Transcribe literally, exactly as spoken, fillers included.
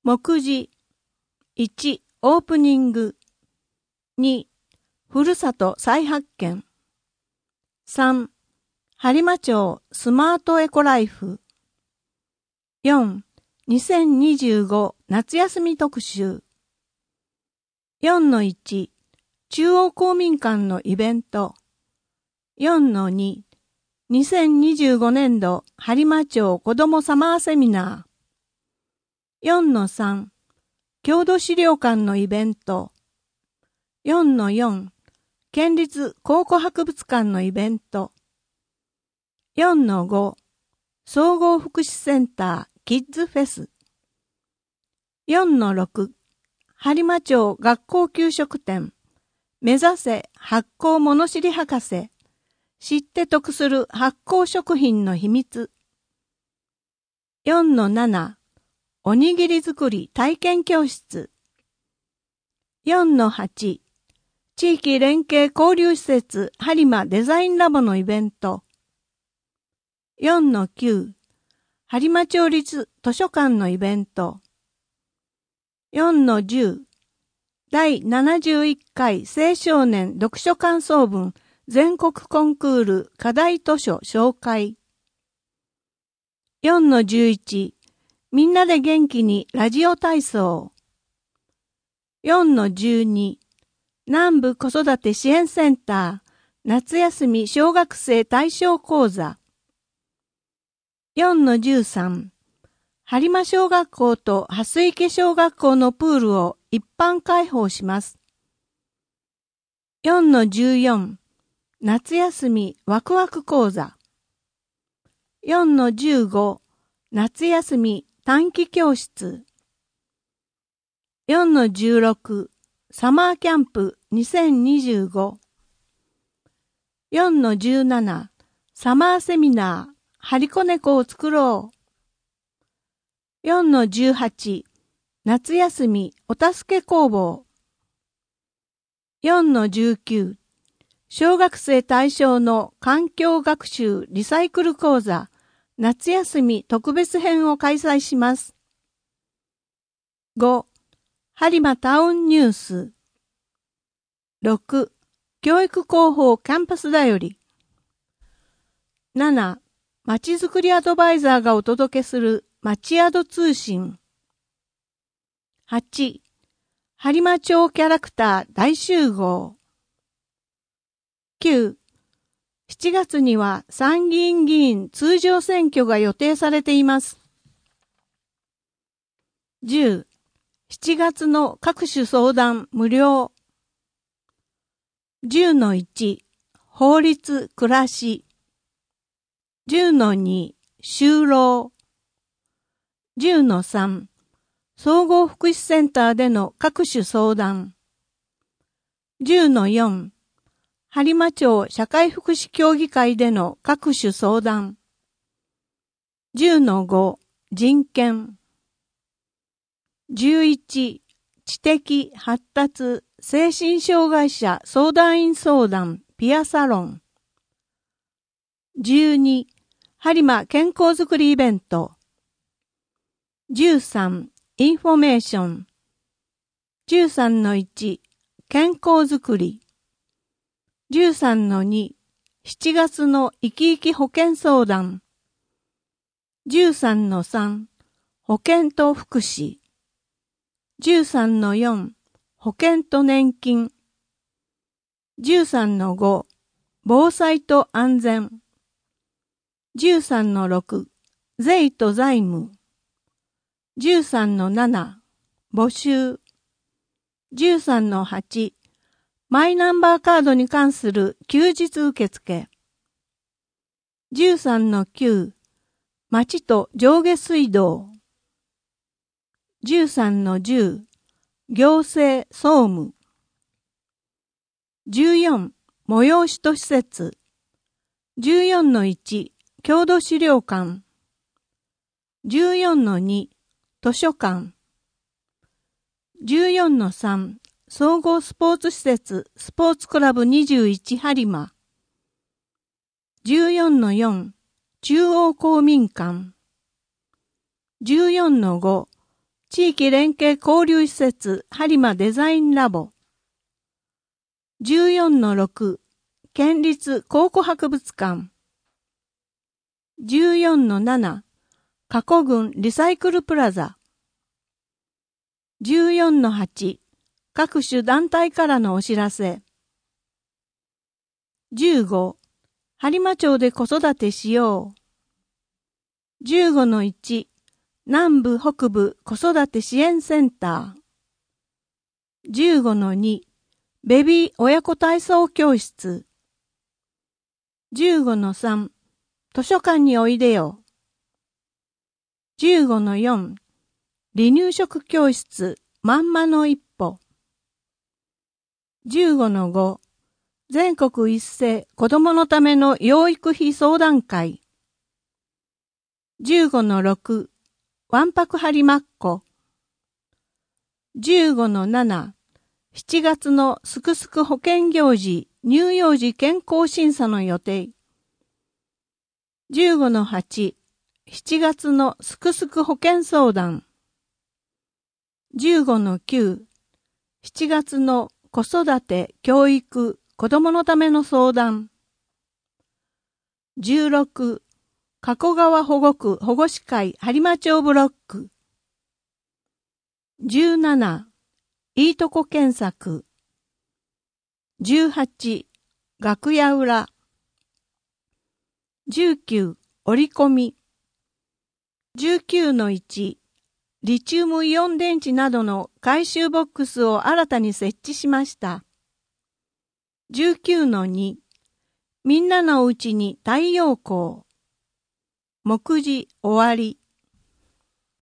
目次。いち、オープニング。に、ふるさと再発見。さん、播磨町スマートエコライフ。よん、にせんにじゅうご夏休み特集。よんのいち、中央公民館のイベント。よんのに、にせんにじゅうごねんど播磨町子どもサマーセミナー。よんのさん、郷土資料館のイベント。よんのよん、県立考古博物館のイベント。よんのご、総合福祉センターキッズフェス。よんのろく、播磨町学校給食展。目指せ発酵物知り博士。知って得する発酵食品の秘密。よんのなな、おにぎり作り体験教室。よんのはち、地域連携交流施設播磨デザインラボのイベント。よんのきゅう、播磨町立図書館のイベント。よんのじゅう、第ななじゅういっかい青少年読書感想文全国コンクール課題図書紹介。よんのじゅういち、みんなで元気にラジオ体操。よんのじゅうに、南部子育て支援センター夏休み小学生対象講座。よんのじゅうさん、播磨小学校と蓮池小学校のプールを一般開放します。よんのじゅうよん、夏休みワクワク講座。よんのじゅうご、夏休み短期教室。よんのじゅうろく、サマーキャンプにせんにじゅうご。よんのじゅうなな、サマーセミナー、ハリコネコを作ろう。よんのじゅうはち、夏休みお助け工房。よんのじゅうきゅう、小学生対象の環境学習リサイクル講座、夏休み特別編を開催します。ご、播磨タウンニュース。ろく、教育広報キャンパスだより。なな、まちづくりアドバイザーがお届けするまちアド通信。はち、播磨町キャラクター大集合。きゅう、しちがつには参議院議員通常選挙が予定されています。じゅう、しちがつの各種相談無料。じゅうのいち、法律暮らし。じゅうのに、就労。じゅうのさん、総合福祉センターでの各種相談。じゅうのよん、播磨町社会福祉協議会での各種相談。じゅうのご、人権。じゅういち、知的発達精神障害者相談員相談ピアサロン。じゅうに、播磨健康づくりイベント。じゅうさん、インフォメーション。じゅうさんのいち、健康づくり。じゅうさんのに、しちがつの生き生き保険相談。じゅうさんのさん、保険と福祉。じゅうさんのよん、保険と年金。じゅうさんのご、防災と安全。じゅうさんのろく、税と財務。じゅうさんのなな、募集。じゅうさんのはち、マイナンバーカードに関する休日受付。じゅうさんのきゅう、町と上下水道。じゅうさんのじゅう、行政総務。じゅうよん、催しと施設。じゅうよんのいち、郷土資料館。じゅうよんのに、図書館。じゅうよんのさん、総合スポーツ施設スポーツクラブにじゅういち播磨。じゅうよんのよん、中央公民館。じゅうよんのご、 地域連携交流施設播磨デザインラボ。じゅうよんのろく 県立考古博物館。じゅうよんのなな 加古郡リサイクルプラザ。じゅうよんのはち 各種団体からのお知らせ。じゅうご播磨町で子育てしよう。じゅうごのいち南部北部子育て支援センター。じゅうごのにベビー親子体操教室。じゅうごのさん図書館においでよ。じゅうごのよん離乳食教室まんまの一歩。じゅうごのご全国一斉子供のための養育費相談会。じゅうごのろくわんぱく張りまっこ。じゅうごのななしちがつのすくすく保健行事乳幼児健康審査の予定。じゅうごのはちしちがつのすくすく保健相談。じゅうごのきゅうしちがつの子育て教育子供のための相談。じゅうろく加古川保護区保護司会播磨町ブロック。じゅうなないいとこ検索。じゅうはち楽屋裏。じゅうきゅう折り込み。じゅうきゅうのいちリチウムイオン電池などの回収ボックスを新たに設置しました。じゅうきゅうのにみんなのうちに太陽光。目次終わり。